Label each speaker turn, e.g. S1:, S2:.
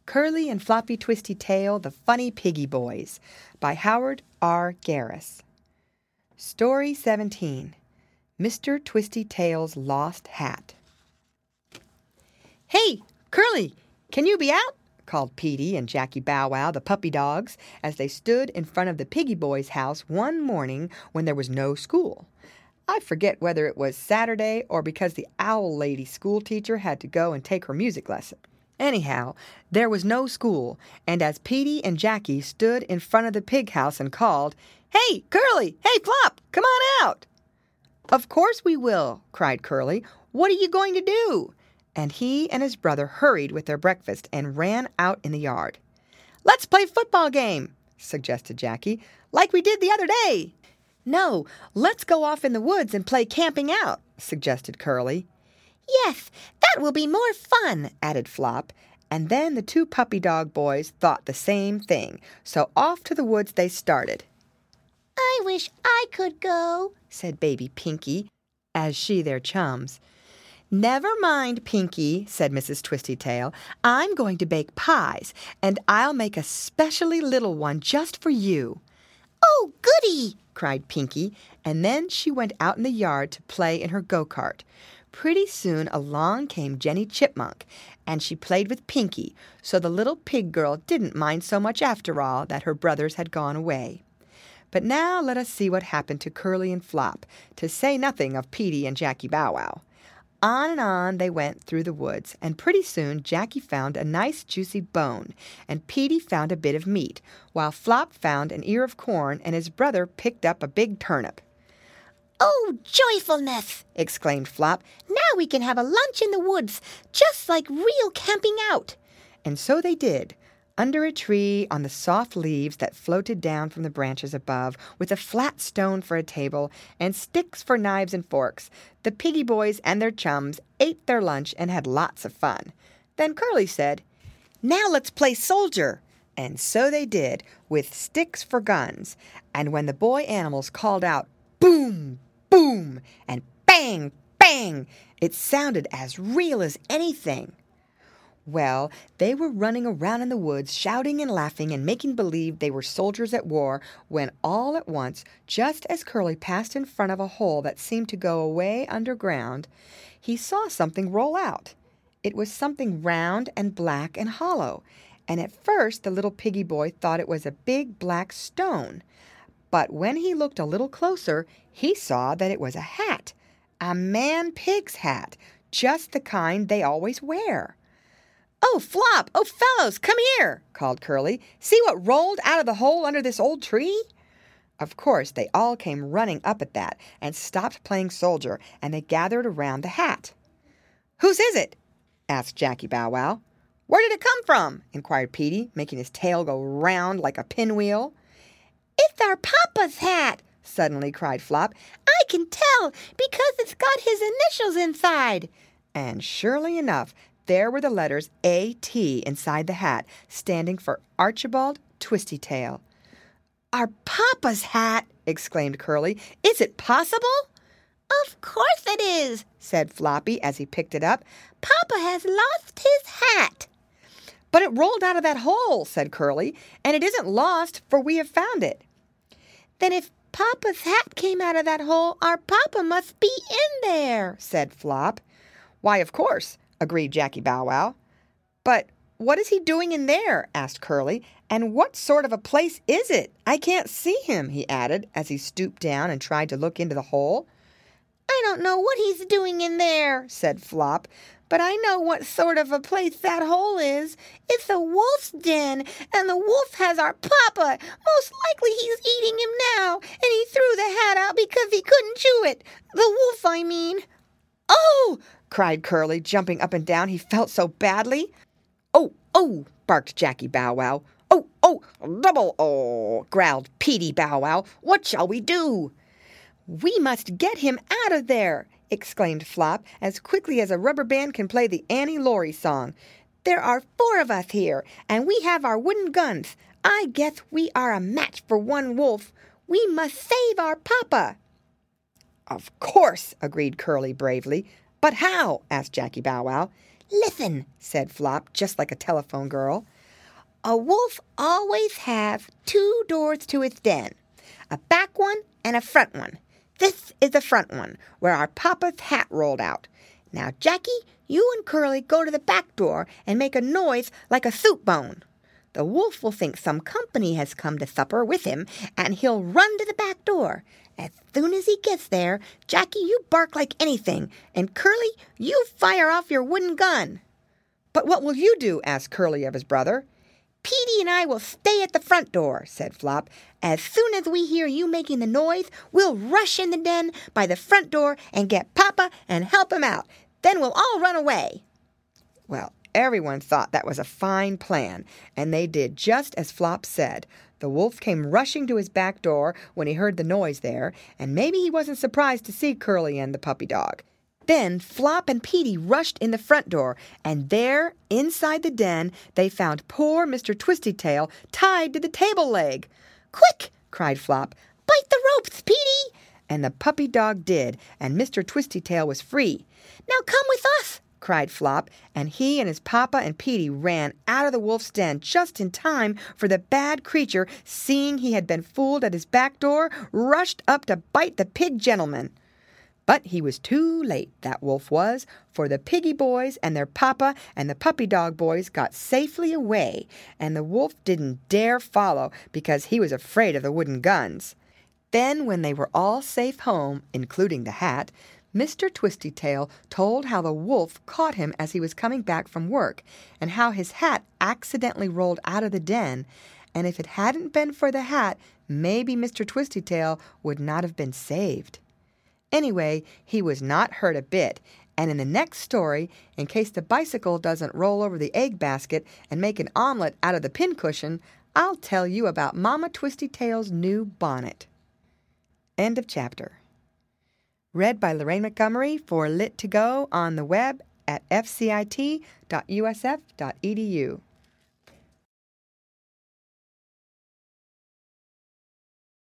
S1: Curly and Floppy Twisty Tail, The Funny Piggy Boys by Howard R. Garis. Story 17. Mr. Twisty Tail's Lost Hat. "Hey, Curly, can you be out?" called Petey and Jackie Bow Wow, the puppy dogs, as they stood in front of the Piggy Boys' house one morning when there was no school. I forget whether it was Saturday or because the owl lady school teacher had to go and take her music lesson. Anyhow, there was no school, and as Petey and Jackie stood in front of the pig house and called, "Hey, Curly! Hey, Flop! Come on out!" "Of course we will," cried Curly. "What are you going to do?" And he and his brother hurried with their breakfast and ran out in the yard. "Let's play football game," suggested Jackie, "like we did the other day." "No, let's go off in the woods and play camping out," suggested Curly.
S2: "Yes, that will be more fun,"
S1: added Flop, and then the two puppy dog boys thought the same thing, so off to the woods they started.
S2: "I wish I could go,"
S1: said baby Pinky, as she their chums. "Never mind, Pinky," said Mrs. Twistytail. "I'm going to bake pies, and I'll make a specially little one just for you."
S2: "Oh, goody!"
S1: cried Pinky, and then she went out in the yard to play in her go-kart. Pretty soon along came Jenny Chipmunk, and she played with Pinky, so the little pig girl didn't mind so much after all that her brothers had gone away. But now let us see what happened to Curly and Flop, to say nothing of Petey and Jackie Bow Wow. On and on they went through the woods, and pretty soon Jackie found a nice juicy bone, and Petey found a bit of meat, while Flop found an ear of corn, and his brother picked up a big turnip.
S2: "Oh, joyfulness!" exclaimed Flop. "Now we can have a lunch in the woods, just like real camping out."
S1: And so they did, under a tree on the soft leaves that floated down from the branches above, with a flat stone for a table and sticks for knives and forks. The Piggy Boys and their chums ate their lunch and had lots of fun. Then Curly said, "Now let's play soldier." And so they did, with sticks for guns. And when the boy animals called out, "Boom! Boom!" and "Bang! Bang!" it sounded as real as anything. Well, they were running around in the woods, shouting and laughing and making believe they were soldiers at war, when all at once, just as Curly passed in front of a hole that seemed to go away underground, he saw something roll out. It was something round and black and hollow, and at first the little piggy boy thought it was a big black stone. But when he looked a little closer, he saw that it was a hat, a man-pig's hat, just the kind they always wear. "Oh, Flop! Oh, fellows, come here!" called Curly. "See what rolled out of the hole under this old tree?" Of course, they all came running up at that and stopped playing soldier, and they gathered around the hat. "Whose is it?" asked Jackie Bow Wow. "Where did it come from?" inquired Petey, making his tail go round like a pinwheel.
S2: "It's our papa's hat!" suddenly cried Flop. "I can tell because it's got his initials inside."
S1: And surely enough, there were the letters A.T. inside the hat, standing for Archibald Twistytail. "Our papa's hat!" exclaimed Curly. "Is it possible?"
S2: "Of course it is," said Floppy as he picked it up. "Papa has lost his hat."
S1: "But it rolled out of that hole," said Curly, "and it isn't lost, for we have found it."
S2: "Then if Papa's hat came out of that hole, our Papa must be in there," said Flop.
S1: "Why, of course," agreed Jackie Bow Wow. "But what is he doing in there?" asked Curly. "And what sort of a place is it? I can't see him," he added, as he stooped down and tried to look into the hole.
S2: "I don't know what he's doing in there," said Flop, "but I know what sort of a place that hole is. It's a wolf's den, and the wolf has our Papa. Most likely he's eating him now, and he threw the hat out because he couldn't chew it. The wolf, I mean."
S1: "Oh!" cried Curly, jumping up and down. He felt so badly. "Oh, oh!" barked Jackie Bow Wow. "Oh, oh! Double oh!" growled Petey Bow Wow. "What shall we do?" "We must get him out of there!" exclaimed Flop, as quickly as a rubber band can play the Annie Laurie song. "There are 4 of us here, and we have our wooden guns. I guess we are a match for one wolf. We must save our Papa." "Of course," agreed Curly bravely. "But how?" asked Jackie Bow Wow. "Listen," said Flop, just like a telephone girl.
S2: A wolf always have 2 doors to his den, a back one and a front one. This is the front one, where our papa's hat rolled out. Now, Jackie, you and Curly go to the back door and make a noise like a soup bone. The wolf will think some company has come to supper with him, and he'll run to the back door. As soon as he gets there, Jackie, you bark like anything, and Curly, you fire off your wooden gun.
S1: "But what will you do?" asked Curly of his brother.
S2: "Petey and I will stay at the front door," said Flop. "As soon as we hear you making the noise, we'll rush in the den by the front door and get Papa and help him out. Then we'll all run away."
S1: Well, everyone thought that was a fine plan, and they did just as Flop said. The wolf came rushing to his back door when he heard the noise there, and maybe he wasn't surprised to see Curly and the puppy dog. Then Flop and Petey rushed in the front door, and there, inside the den, they found poor Mr. Twistytail tied to the table leg.
S2: "Quick!"
S1: cried Flop.
S2: "Bite the ropes, Petey!"
S1: And the puppy dog did, and Mr. Twistytail was free.
S2: "Now come with us!"
S1: cried Flop, and he and his papa and Petey ran out of the wolf's den just in time, for the bad creature, seeing he had been fooled at his back door, rushed up to bite the pig gentleman. But he was too late, that wolf was, for the piggy boys and their papa and the puppy dog boys got safely away, and the wolf didn't dare follow because he was afraid of the wooden guns. Then, when they were all safe home, including the hat, Mr. Twistytail told how the wolf caught him as he was coming back from work, and how his hat accidentally rolled out of the den, and if it hadn't been for the hat, maybe Mr. Twistytail would not have been saved. Anyway, he was not hurt a bit, and in the next story, in case the bicycle doesn't roll over the egg basket and make an omelet out of the pincushion, I'll tell you about Mama Twistytail's new bonnet. End of chapter. Read by Lorraine Montgomery for Lit2Go on the web at fcit.usf.edu.